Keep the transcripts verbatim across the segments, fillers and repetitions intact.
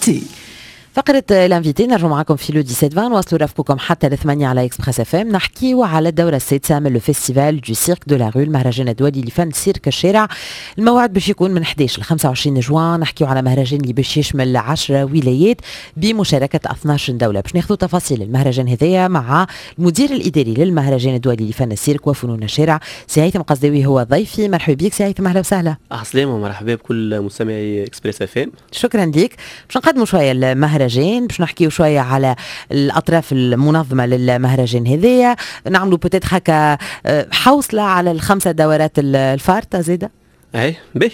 تي فقرة الانفيتي نرجو معكم في لو سبعة عشر نواصلوا رافقكم حتى الثمانية على اكسبريس اف ام. نحكيو على الدورة السادسة من لو فيستيفال دو سيرك دو لا رول، المهرجان الدولي لفن سيرك الشارع. الموعد باش يكون من احد عشر ل خمسة وعشرين جوان. نحكيو على مهرجان اللي باش يشمل عشرة ولايات بمشاركة اثناش دولة. باش ناخذوا تفاصيل المهرجان هذايا مع المدير الاداري للمهرجان الدولي لفن السيرك وفنون الشارع سي هيثم قصداوي، هو ضيفي. مرحبا بك سي هيثم، اهلا وسهلا. السلامة ومرحبا بكل مستمعي اكسبريس اف ام. شكرا لك. باش نقدموا شوية المهرجان، باش نحكيو شوية على الأطراف المنظمة للمهرجان هذايا، نعملوا بوتيت هكا حوصلة على الخمسة دورات الفارطة زيادة. اي باهي.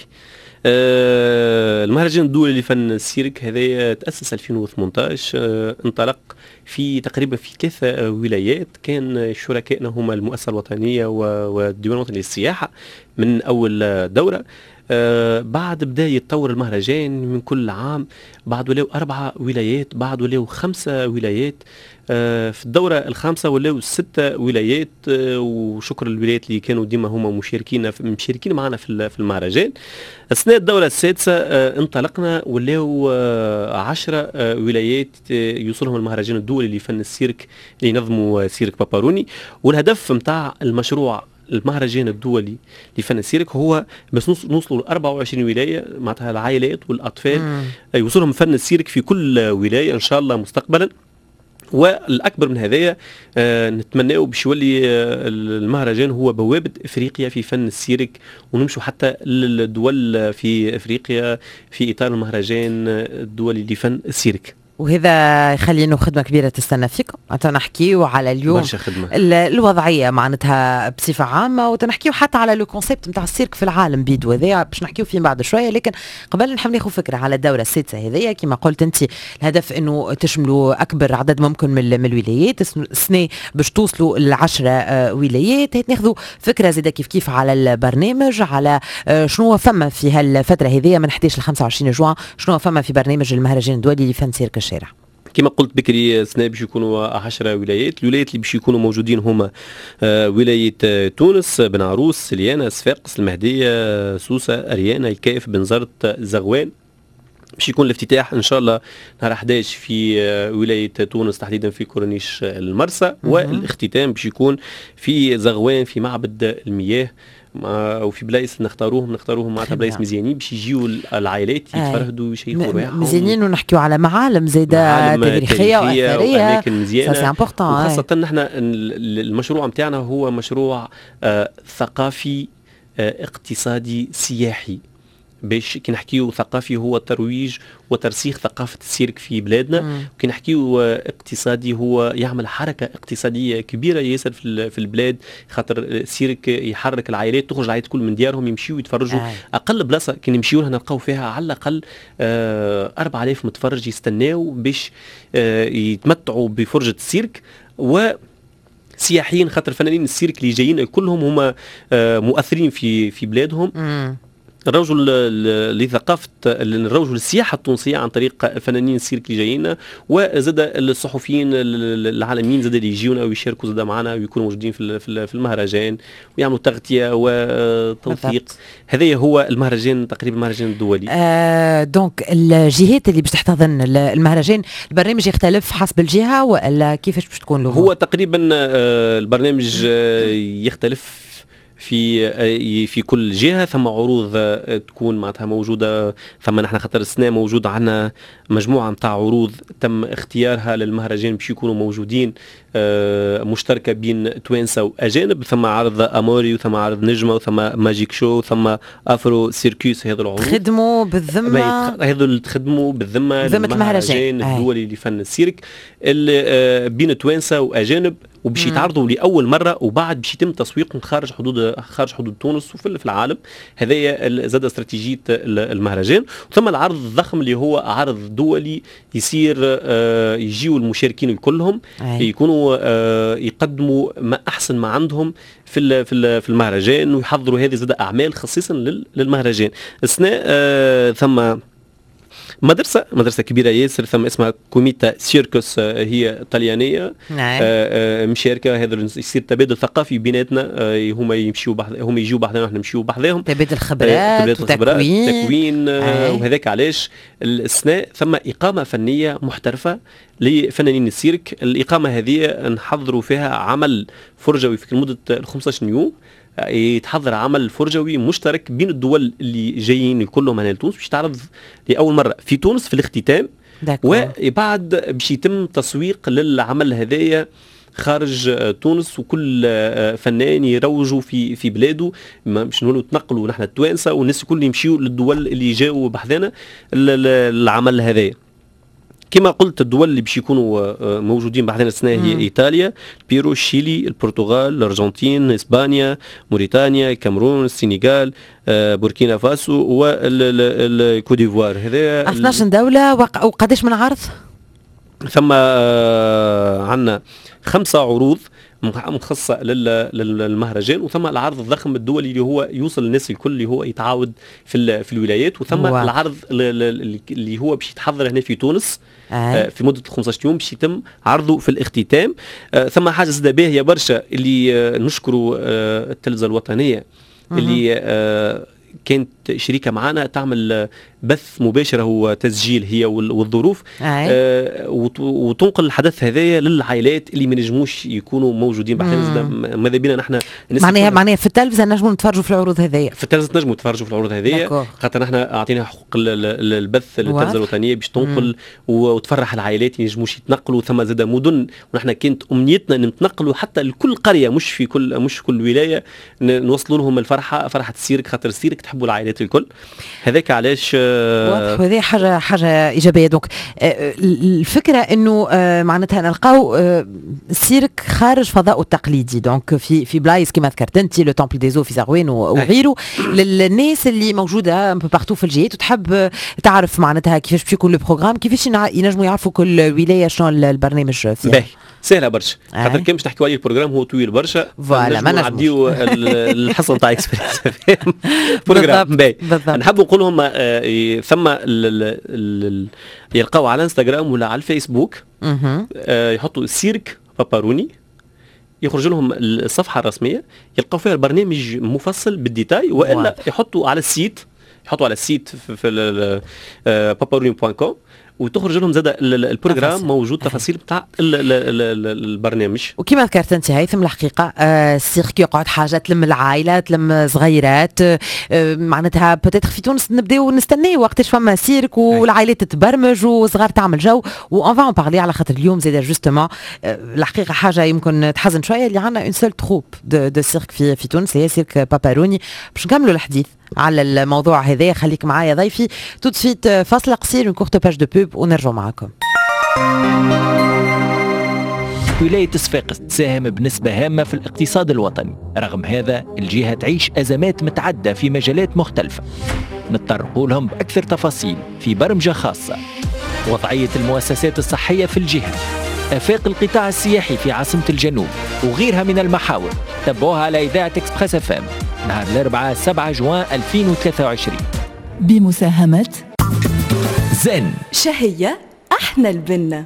آه المهرجان الدولي لفن السيرك هذا تأسس ألفين وثمانطاش. آه انطلق في تقريبا في ثلاثة ولايات. كان شركائنا هما المؤسسة الوطنية والديوان الوطني للسياحة من أول دورة. آه بعد بدأ يتطور المهرجان من كل عام، بعد ولاو أربعة ولايات، بعد ولاو خمسة ولايات. آه في الدورة الخامسة ولاو ستة ولايات. آه وشكر للولايات اللي كانوا ديما هما مشاركين مشاركين معنا في في المهرجان. أثناء الدورة السادسة آه انطلقنا ولاو آه عشرة آه ولايات آه يوصلهم المهرجان الدولي لفن السيرك اللي ينظموا سيرك باباروني. والهدف متاع المشروع المهرجان الدولي لفن السيرك هو بس نوصلوا ل أربعة وعشرين ولايه، معناتها العائلات والاطفال مم. يوصلهم فن السيرك في كل ولايه ان شاء الله مستقبلا. والاكبر من هذايا آه نتمناه باش يولي آه المهرجان هو بوابه افريقيا في فن السيرك، ونمشوا حتى للدول في افريقيا في اطار المهرجان الدولي لفن السيرك. وهذا يخلي انه خدمه كبيره تستنى فيكم. نحكيو على اليوم الوضعيه معناتها بصفه عامه، وتنحكيو حتى على لو كونسيبت نتاع السيرك في العالم بيدو هذايا باش نحكيو فيه بعد شويه. لكن قبل نحب ناخذ فكره على الدوره السادسه هذيا. كما قلت انت الهدف انه تشملوا اكبر عدد ممكن من الولايات. السنه باش توصلوا لعشرة ولايات. ناخذوا فكره زيدا كيف كيف على البرنامج، على شنو فما في هالفتره هذيا من احد عشر ل خمسة وعشرين جوان، شنو فما في برنامج المهرجان الدولي لفن سيرك الشارع. كما قلت بكري سنة باش يكونوا عشرة ولايات. الولايات اللي باش يكونوا موجودين هما آه ولاية آه تونس، بن عروس، سليانة، صفاقس، المهدية، سوسة، أريانا، الكاف، بنزرت، زغوان. باش يكون الافتتاح ان شاء الله نهار أحد عشر في آه ولاية تونس تحديدا في كورنيش المرسى، والاختتام باش يكون في زغوان في معبد المياه. وفي بلايص نختاروهم نختاروهم معناتها بلايص مزيانين باش يجيو العائلات يتفرهدوا ويشيخوا رواحهم مزيانين، ونحكيو على معالم زاده تاريخيه واثريه واماكن مزيانه. سي امبورطون. وخاصه نحن المشروع نتاعنا هو مشروع آه ثقافي آه اقتصادي سياحي. باش كي نحكيو ثقافي هو ترويج وترسيخ ثقافة السيرك في بلادنا، وكي نحكيو اقتصادي هو يعمل حركة اقتصادية كبيرة ياسر في في البلاد، خاطر السيرك يحرك العائلات، تخرج العائلات كل من ديارهم يمشيوا يتفرجوا. آه. أقل بلاصة كي نمشيو لها نلقاو فيها على الأقل آه أربعة آلاف متفرج يستناو باش آه يتمتعوا بفرجة السيرك. و سياحيين خاطر فنانين السيرك اللي جايين كلهم هما آه مؤثرين في في بلادهم. م. الرجل لثقافة الرجل السياحة التونسية عن طريق فنانين السيرك اللي جايين، وزاد الصحفيين العالميين زاد اللي يجيونا ويشاركوا زاد معنا ويكونوا موجودين في في المهرجان ويعملوا تغطية وتوثيق. هذا هو المهرجان تقريبا المهرجان الدولي. آه دونك الجهات اللي باش تحتضن المهرجان، البرنامج يختلف حسب الجهة ولا كيفاش باش تكون له؟ هو تقريبا آه البرنامج آه يختلف في في كل جهه. ثم عروض تكون معناتها موجوده. ثم نحن خاطر السنه موجود عندنا مجموعه نتاع عروض تم اختيارها للمهرجان باش يكونوا موجودين مشتركه بين توانسه واجانب. ثم عرض اموري، وثم عرض نجمه، وثم ماجيك شو، ثم افرو سيركوس. هذا العروض خدموا بالذمه، هذا اللي تخدموا بالذمه المهرجان الدولي لفن السيرك اللي بين توانسه واجانب، وباش يتعرضوا لاول مره، وبعد باش يتم تسويقهم خارج حدود خارج حدود تونس وفي العالم. هذايا زاد استراتيجيه المهرجان. ثم العرض الضخم اللي هو عرض دولي يصير آه يجيوا المشاركين كلهم يكونوا آه يقدموا ما احسن ما عندهم في في في المهرجان، ويحضروا هذه زاد اعمال خصيصا للمهرجان. السنه آه ثم مدرسه مدرسه كبيره ياسر، ثم اسمها كوميتا سيركوس، هي طليانيه. نعم. مشاركه، هذا يصير تبادل ثقافي بيناتنا، هما يمشيوا بحذ هم يجوا بحذانا ونحن نمشيوا بحذاهم، تبادل خبرات وتكوين تكوين وهذاك علاش السناء ثم اقامه فنيه محترفه لفنانين السيرك. الاقامه هذه نحضروا فيها عمل فرجوي في مده خمسة عشر يوم، يتحضر عمل فرجوي مشترك بين الدول اللي جايين كلهم هنا لتونس، باش تعرض لاول مره في تونس في الاختتام، وبعد باش يتم تسويق للعمل هذايا خارج تونس، وكل فنان يروجوا في في بلاده، باش نقولوا تنقلوا نحن التوانسه والناس الكل يمشيوا للدول اللي جاوا بحذانا العمل هذايا. كما قلت الدول اللي باش يكونوا موجودين بحذنا السنه هي ايطاليا، بيرو، الشيلي، البرتغال، الارجنتين، اسبانيا، موريتانيا، الكاميرون، السنغال، بوركينا فاسو والكوت ديفوار. هذا اثناش دوله. وقداش من عرض؟ ثم عندنا خمسه عروض مخصصه للمهرجان، وثم العرض الضخم الدولي اللي هو يوصل للناس الكل اللي هو يتعاود في في الولايات، وثم واو. العرض اللي هو باش يتحضر هنا في تونس آه. في مده خمسة عشر يوم باش يتم عرضه في الاختتام. آه ثم حاجه زاده باهيه برشا اللي آه نشكروا آه التلفزه الوطنيه اللي آه كانت شريكة معنا تعمل بث مباشر وتسجيل هي والظروف، آه وتنقل الحدث هذايا للعائلات اللي ما نجموش يكونوا موجودين بحثنا. ماذا بينا نحن معناها معناها في التلفزه نجموا نتفرجوا في العروض هذيا، في التلفزه نجموا نتفرجوا في العروض هذيا، خاطر نحن اعطينا حقوق البث للتلفزه الوطنيه باش تنقل وتفرح العائلات ينجموش يتنقلوا. ثم زاد مدن، ونحن كانت امنيتنا ان نتنقلوا حتى لكل قريه، مش في كل مش كل ولايه، نوصلوا لهم الفرحه، فرحه السيرك، خاطر السيرك تحبوا العائلات الكل. هذاك علاش واضح، وهذه حاجه حاجه ايجابيه. دونك الفكره انه معناتها نلقاو السيرك خارج فضاءه التقليدي، دونك في في بلايص كما ذكرت انت لو تمبل دي زو في زغوين وغيره، للناس اللي موجوده بارتو في الجهات وتحب تعرف معناتها كيفاش باش يكون البروغرام، كيفاش ينجموا يعرفوا كل ولايه شنو البرنامج فيها. سهله برشا، خاطر كان باش نحكيو عليه البروغرام هو طويل برشا، فوالا ما نعديو الحصه تاع اكسبيرينس بروغرام باهي. نحب نقول لهم ثم يلقاو على انستغرام ولا على الفيسبوك يحطوا سيرك باباروني، يخرج لهم الصفحه الرسميه يلقاو فيها البرنامج مفصل بالديتاي، والا يحطوا على السيت يحطوا على السيت في باباروني دوت كوم وتخرج لهم زاد البروغرام موجود تفاصيل بتاع البرنامج. وكما ذكرت انت هيثم الحقيقه السيرك يقعد حاجه تلم العائله، تلم صغيرات، معناتها بوتيتر في تونس نبداو نستناو وقتاش فما سيرك والعائلات تتبرمج وصغار تعمل جو، وان فا بارلي على خاطر اليوم زاد جوستومون الحقيقه حاجه يمكن تحزن شويه اللي عندنا اون سول تروب دو دو سيرك في في تونس هي سيرك باباروني. باش نكملوا الحديث على الموضوع هذا، خليك معايا ضيفي تو سويت فاصله قصير، اون كورت باج دو بوب ونرجع معكم. ولاية صفاقس تساهم بنسبة هامة في الاقتصاد الوطني، رغم هذا الجهة تعيش أزمات متعددة في مجالات مختلفة نتطرقوا لهم بأكثر تفاصيل في برمجة خاصة. وضعية المؤسسات الصحية في الجهة، آفاق القطاع السياحي في عاصمة الجنوب وغيرها من المحاور، تابعوها على إذاعة إكسبريس اف ام نهار الأربعاء سبعة جوان ألفين وثلاثة وعشرين بمساهمة زن شهية احنا البنة.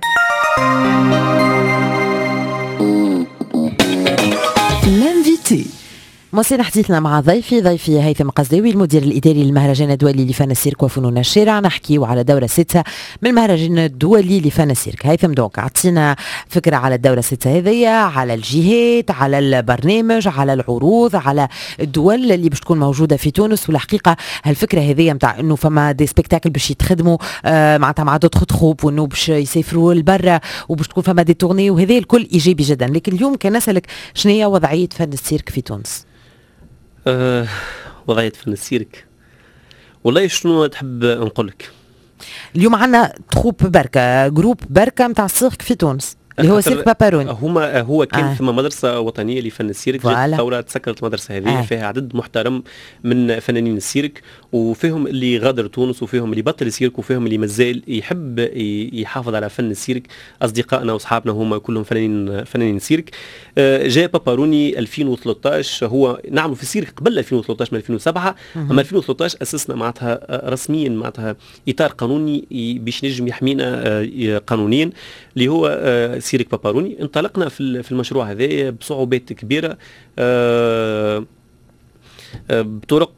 لانفيتي مواصلين حديثنا مع ضيفي ضيفي هيثم قصداوي المدير الاداري للمهرجان الدولي لفن السيرك وفنون الشارع. نحكيو على الدوره السادسه من المهرجان الدولي لفن السيرك. هيثم دونك اعطينا فكره على الدوره السادسه هذيا، على الجهات، على البرنامج، على العروض، على الدول اللي باش تكون موجوده في تونس. والحقيقه هالفكره هذيا نتاع انه فما دي سبيكتاكل باش يتخدموا آه معناتها مع دوت تخوب، وانه باش يسافروا لبرا وباش تكون فما دي تورني، وهذا الكل ايجابي جدا. لكن اليوم كان نسالك شنو هي وضعيه فن السيرك في تونس؟ أه وضعية فن السيرك والله شنو تحب نقول لك؟ اليوم عندنا تروب بركة، جروب بركة متاع السيرك في تونس، اللي هو سيرك باباروني. هما هو كان آه. ثم مدرسه وطنيه لفن السيرك، جات الثوره تسكرت المدرسه هذه آه. فيها عدد محترم من فنانين السيرك، وفيهم اللي غادر تونس وفيهم اللي بطل السيرك وفيهم اللي مازال يحب يحافظ على فن السيرك. اصدقائنا واصحابنا هما كلهم فنانين فنانين السيرك. آه جاء باباروني ألفين وثلاثة عشر، هو نعمل في السيرك قبل ألفين وثلاثة عشر من ألفين وسبعة، اما ألفين وثلاثة عشر اسسنا معناتها رسميا معناتها اطار قانوني باش نجم يحمينا قانونيا اللي هو سيرك باباروني. انطلقنا في المشروع هذا بصعوبات كبيره بطرق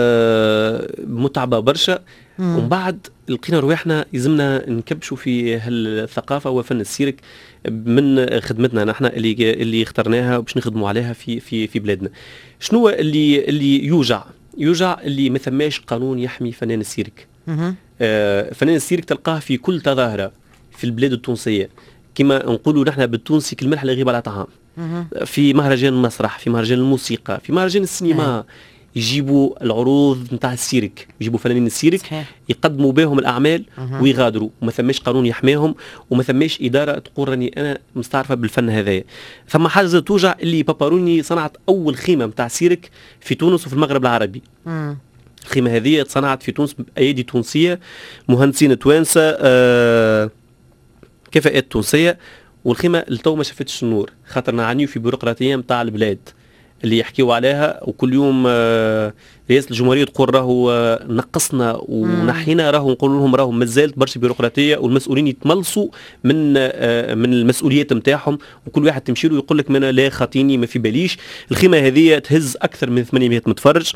متعبه برشا، ومن بعد لقينا رواحنا يلزمنا نكبشوا في هالثقافه وفن السيرك من خدمتنا نحن اللي اللي اخترناها باش نخدموا عليها في في في بلادنا. شنو اللي اللي يوجع يوجع اللي ما ثماش قانون يحمي فنان السيرك. آه فنان السيرك تلقاه في كل تظاهره في البلاد التونسيه، كما نقولوا نحن بالتونسي كل ملح لا يغيب على طعام. في مهرجان المسرح، في مهرجان الموسيقى، في مهرجان السينما، يجيبوا العروض نتاع السيرك، يجيبوا فنانين السيرك صحيح. يقدموا بهم الاعمال أه. ويغادروا، وما ثماش قانون يحميهم، وما ثماش اداره تقول راني انا مستعرفه بالفن هذايا. ثم حاجه توجع اللي باباروني صنعت اول خيمه نتاع سيرك في تونس وفي المغرب العربي. أه. الخيمه هذه تصنعت في تونس بايادي تونسيه، مهندسين توانسه، آه كفاءات تونسيه، والخيمه لتو ما شافتش النور خاطر نعانيو في بيروقراطيه نتاع البلاد اللي يحكيوا عليها، وكل يوم آه رئاسه الجمهوريه تقول راهو آه نقصنا ونحينا، راهو نقول لهم راهو مازالت برشا بيروقراطيه، والمسؤولين يتملصوا من آه من المسؤوليات نتاعهم، وكل واحد تمشي له يقول لك ما انا لا خاطيني ما في باليش. الخيمه هذه تهز اكثر من ثمانمائة متفرج،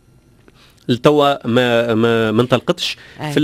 لتوا ما ما ما انطلقتش في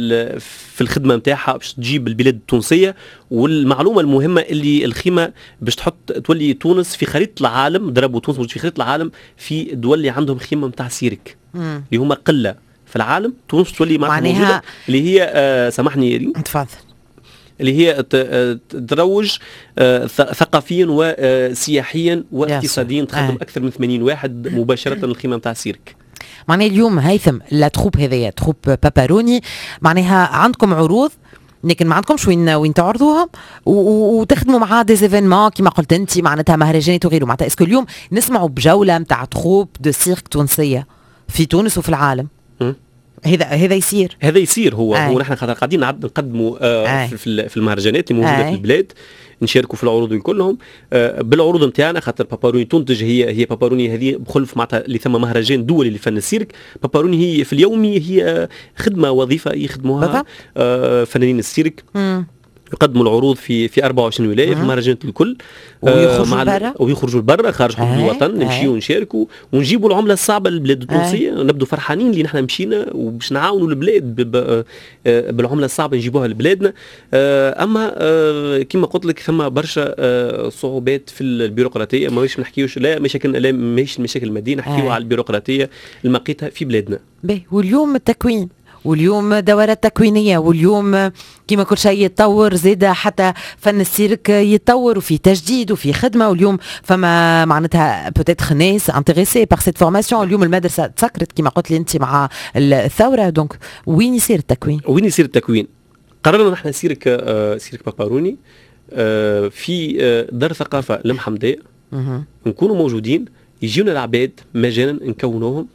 في الخدمه نتاعها باش تجيب البلاد التونسيه. والمعلومه المهمه اللي الخيمه باش تحط تولي تونس في خريطه العالم، ضربوا تونس في خريطه العالم في الدول اللي عندهم خيمه نتاع سيرك اللي هما قله في العالم. تونس تولي معناها اللي هي آه سامحني ريم تفضل، اللي هي تروج آه ثقافيا وسياحيا واقتصاديا، تخدم آه. اكثر من ثمانين واحد مباشره الخيمه نتاع سيرك. معناها اليوم هيثم لا تروب هذيا تروب باباروني معناها عندكم عروض لكن ما عندكمش وين وين تعرضوها وتخدموا مع دي ايفينمون كما قلت انت معناتها مهرجانات وغيره. معناتها اسكو اليوم نسمعوا بجوله نتاع تروب دو سيرك تونسيه في تونس وفي العالم؟ هذا هذا يصير هذا يصير هو آه. هو نحن خاطر قاعدين نقدموا آه آه. في في المهرجانات اللي موجوده آه. في البلاد، نشاركوا في العروض كلهم آه بالعروض نتاعنا، خاطر باباروني تنتج هي هي باباروني هذه بخلف معناتها اللي ثم مهرجان دولي لفن السيرك. باباروني هي في اليومي هي خدمه وظيفه يخدموها آه فنانين السيرك. م. يقدموا العروض في في أربعة وعشرين ولايه في المهرجانات الكل، ويخرجوا لبرا ويخرجوا لبرا خارج حدود الوطن، نمشيو ونشاركوا ونجيبوا العمله الصعبه للبلاد التونسيه. نبدو فرحانين اللي نحن مشينا وباش نعاونوا البلاد بالعمله الصعبه نجيبوها لبلادنا. اما كما قلت لك ثم برشا صعوبات في البيروقراطيه، ماهيش نحكيوش لا مشاكل لا ماهيش المشاكل الماديه، نحكيو على البيروقراطيه اللي لقيتها في بلادنا. باهي واليوم التكوين واليوم دورات تكوينية، واليوم كما كل شيء يتطور زيد حتى فن السيرك يتطور وفي تجديد وفي خدمة، واليوم فما معناتها بوتيتر ناس انتريسي بار سيت فورماسيون. اليوم المدرسة تسكرت كما قلت لي انت مع الثورة، دونك وين يصير التكوين؟ وين يصير التكوين؟ قررنا نحن سيرك آه سيرك باباروني آه في آه دار ثقافة المحمدية نكونوا موجودين، يجيونا العباد مجانا نكونوهم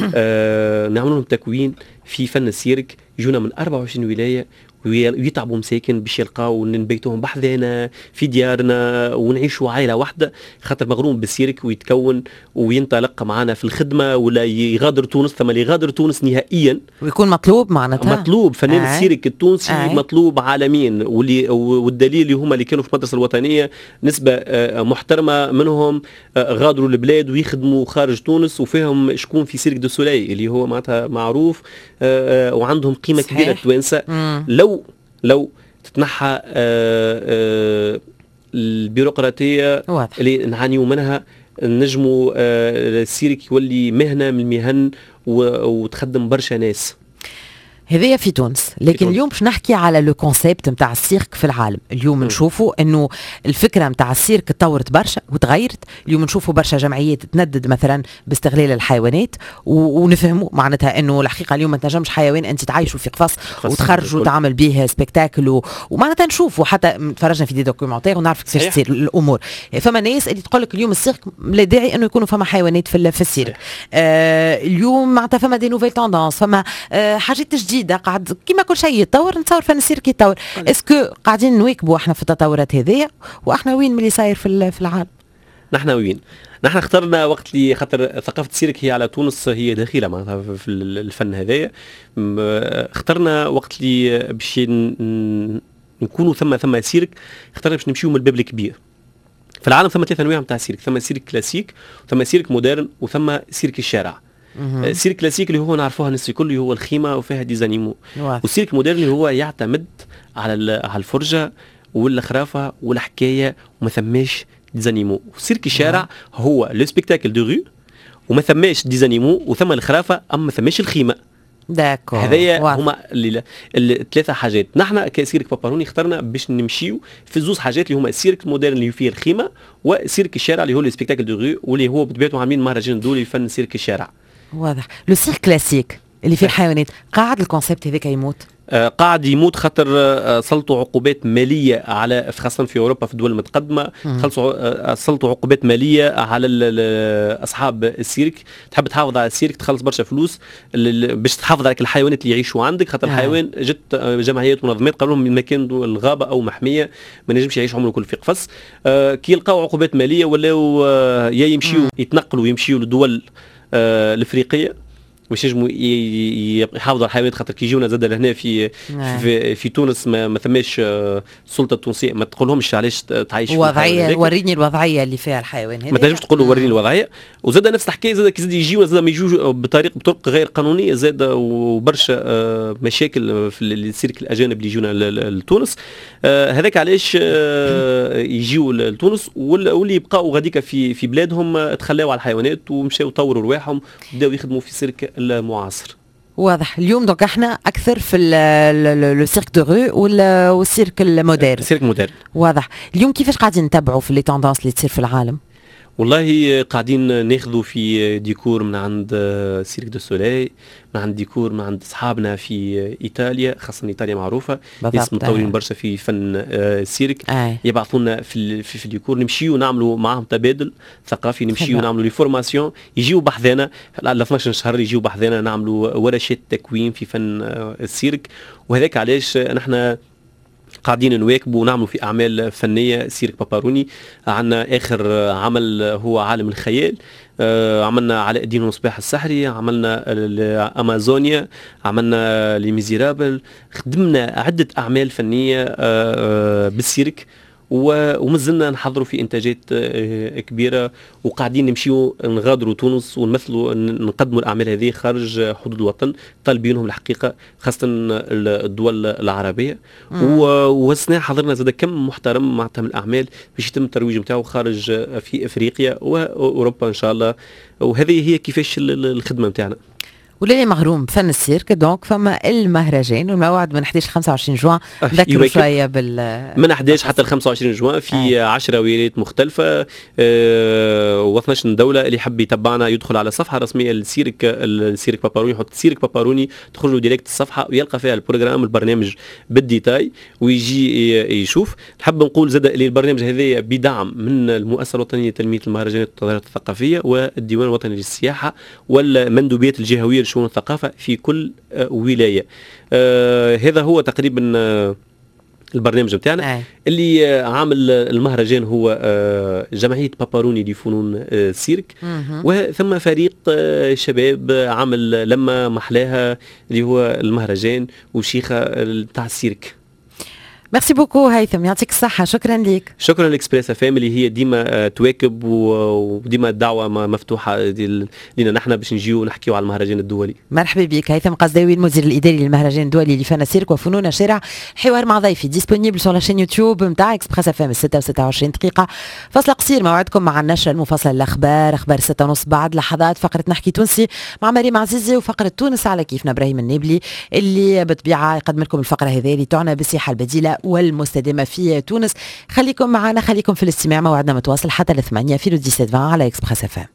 آه نعمل لهم تكوين في فن السيرك، يجونا من أربعة وعشرين ولايه ويتعبوا مساكن باش يلقاو نبيتوهم بحذانا في ديارنا ونعيشوا عائله واحده، خاطر مغروم بالسيرك ويتكون وينطلق معنا في الخدمه ولا يغادر تونس. ثم اللي يغادر تونس نهائيا ويكون مطلوب معناتها مطلوب فنان آه. السيرك التونسي آه. مطلوب عالميا، واللي والدليل اللي هما اللي كانوا في المدرسه الوطنيه نسبه آه محترمه منهم آه غادروا البلاد ويخدموا خارج تونس، وفيهم شكون في سيرك دو سولاي اللي هو معناتها معروف آه آه وعندهم قيمه صحيح. كبيره توانسه. لو لو تتنحى آآ آآ البيروقراطيه واضح. اللي نعانيوا منها نجموا السيرك يولي مهنه من المهن وتخدم برشا ناس. هذايا في تونس، لكن اليوم باش نحكي على لو كونسيبت نتاع السيرك في العالم. اليوم نشوفوا انه الفكره نتاع السيرك تطورت برشا وتغيرت. اليوم نشوفوا برشا جمعيات تندد مثلا باستغلال الحيوانات، ونفهموا معناتها انه الحقيقه اليوم ما تنجمش حيوان انت تعيشه في قفص وتخرج وتعمل به سبيكتاكل، ومعناتها نشوفوا حتى تفرجنا في دي دوكيومنتير ونعرف كيفاش تصير الامور. فما ناس اللي تقول لك اليوم السيرك لا داعي انه يكونوا فما حيوانات في, في السيرك. آه اليوم معناتها فما دي نوفيل توندونس، فما آه حاجات جديده قاعد كيما كل شيء يتطور. نتصور فن السيرك يتطور. اسكو قاعدين نواكبوا احنا في التطورات هذيا، واحنا وين من اللي صاير في في العالم؟ نحن وين؟ نحن اخترنا وقت اللي خاطر ثقافه السيرك هي على تونس، هي دخيله معناتها في الفن هذايا. اخترنا وقت اللي باش نكونوا ثم ثم سيرك، اخترنا باش نمشيو من الباب الكبير. في العالم ثم ثلاث انواع نتاع سيرك، ثم سيرك كلاسيك، وثم سيرك مودرن، وثم سيرك الشارع. السيرك كلاسيك اللي هو نعرفوها الناس الكل، اللي هو الخيمه وفيها ديزانيمو. والسيرك مودرن اللي هو يعتمد على على الفرجه والخرافه والحكايه وما ثماش ديزانيمو. وسيرك الشارع هو لو سبيكتاكل دو رو وما ثماش ديزانيمو وثم الخرافه اما ما ثماش الخيمه. داكو هذايا هما الثلاثه حاجات. نحن كسيرك باباروني اخترنا باش نمشيو في زوز حاجات اللي هما السيرك المودرن اللي فيه الخيمه، وسيرك الشارع اللي هو السبيكتاكل دو رو، واللي هو بطبيعته عاملين مهرجان دولي فن سيرك الشارع. واضح. لو سيرك كلاسيك اللي فيه الحيوانات قاعد الكونسيبت هذاك يموت؟ آه قاعد يموت خاطر آه سلطوا عقوبات ماليه على خاصه في اوروبا في الدول المتقدمه. خلصوا آه سلطوا عقوبات ماليه على اصحاب السيرك. تحب تحافظ على السيرك تخلص برشا فلوس باش تحافظ على الحيوانات اللي يعيشوا عندك، خاطر الحيوان جت جمعيات ومنظمات قالوا لهم مكان الغابه او محميه ما نجمش يعيش عمره كله في قفص. آه كي يلقاو عقوبات ماليه ولاو آه يا يمشيوا يتنقلوا يمشيوا للدول آه الافريقيه باش ينجموا يحافظوا على الحيوانات، خاطر كي يجونا زاد لهنا في في, في تونس ما, ما ثماش السلطه التونسيه ما تقولهمش علاش تعيش وضعيه. وريني الوضعيه اللي فيها الحيوان هذا، ما تنجمش تقول له وريني الوضعيه. وزاد نفس الحكايه زاد كي زاد يجيو زاد ما يجوا بطريقه بطرق غير قانونيه زاد، وبرشا مشاكل في السيرك الاجانب اللي يجونا لتونس. هذاك علاش يجيو لتونس، واللي يبقاو غاديكا في في بلادهم تخلاو على الحيوانات ومشاو طوروا رواحهم وبداو يخدموا في السيرك المعاصر. واضح. اليوم دونك احنا اكثر في لو سيرك دو رو ولا والسيرك المودرن؟ السيرك مودرن. واضح. اليوم كيفاش قاعدين نتبعوا في لي توندونس اللي تصير في العالم؟ والله قاعدين ناخذوا في ديكور من عند سيرك دو سولي، من عند ديكور من عند اصحابنا في ايطاليا، خاصه ايطاليا معروفه ناس مطورين برشا في فن السيرك. آه. يبعثونا في في الديكور نمشيو نعملوا معهم تبادل ثقافي، نمشيو نعملوا لي فورماسيون، يجيو بحذانا على اثناش شهر يجيو بحذانا نعملوا ورشات تكوين في فن السيرك. وهذاك علاش نحن قاعدين نواكبوا ونعملوا في اعمال فنيه سيرك باباروني. عندنا اخر عمل هو عالم الخيال، آه عملنا علاء الدين والمصباح السحري، عملنا امازونيا، عملنا لي ميزيرابل، خدمنا عده اعمال فنيه آه آه بالسيرك، ومازلنا نحضروا في انتاجات كبيره، وقاعدين نمشيو نغادروا تونس ونمثلوا نقدموا الاعمال هذه خارج حدود الوطن، طالبينهم الحقيقه خاصه الدول العربيه. وسنا حضرنا زاد كم محترم معناتها من الاعمال باش يتم الترويج نتاعو خارج في افريقيا واوروبا ان شاء الله. وهذه هي كيفاش الخدمه نتاعنا. ولاني مغروم بفن السيرك دونك فما المهرجان والموعد من احد عشر خمسة وعشرين جوان. نذكروا شويه بال من احد عشر حتى ل خمسة وعشرين جوان في آه. عشرة ولايات مختلفه آه واثناش دوله. اللي يحب يتبعنا يدخل على صفحه رسميه للسيرك السيرك باباروني، يحط سيرك باباروني تخرج له ديريكت الصفحه ويلقى فيها البروجرام البرنامج بالديتاي ويجي يشوف. نحب نقول زاد اللي البرنامج هذا بدعم من المؤسسه الوطنيه لتنميه المهرجانات والتظاهرات الثقافيه والديوان الوطني للسياحه والمندوبيات الجهويه شؤون الثقافة في كل آه ولاية. آه هذا هو تقريبا آه البرنامج بتاعنا. آه. اللي آه عامل المهرجان هو آه جمعية باباروني لفنون آه السيرك، وثم فريق آه شباب عمل لما محلاها اللي هو المهرجان وشيخة بتاع السيرك. ميرسي بوكو هيثم، يعطيك الصحة، شكرا لك. شكرا لإكسبريس فاميلي، هي ديما تواكب وديما الدعوة مفتوحة لنا نحن باش نجيو نحكيو على المهرجان الدولي. مرحبا بك هيثم قصداوي، المدير الإداري للمهرجان الدولي لفن السيرك وفنون الشارع. حوار مع ضيفي ديسبونيبل سور لاشين يوتيوب نتاع اكسبريس اف ام ستة وستة وعشرين دقيقة. فصل قصير موعدكم مع النشرة المفصلة للأخبار، أخبار ستة ونص بعد لحظات فقرة نحكي تونسي مع مريم عزيزي، وفقرة تونس على كيفنا إبراهيم النابلي اللي بطبيعة يقدم لكم الفقرة هذه اللي تعنى بالسياحة البديلة والمستدامة في تونس. خليكم معنا، خليكم في الاستماع، موعدنا متواصل حتى الثمانية في لو سبعة وعشرين على اكسبريس اف ام.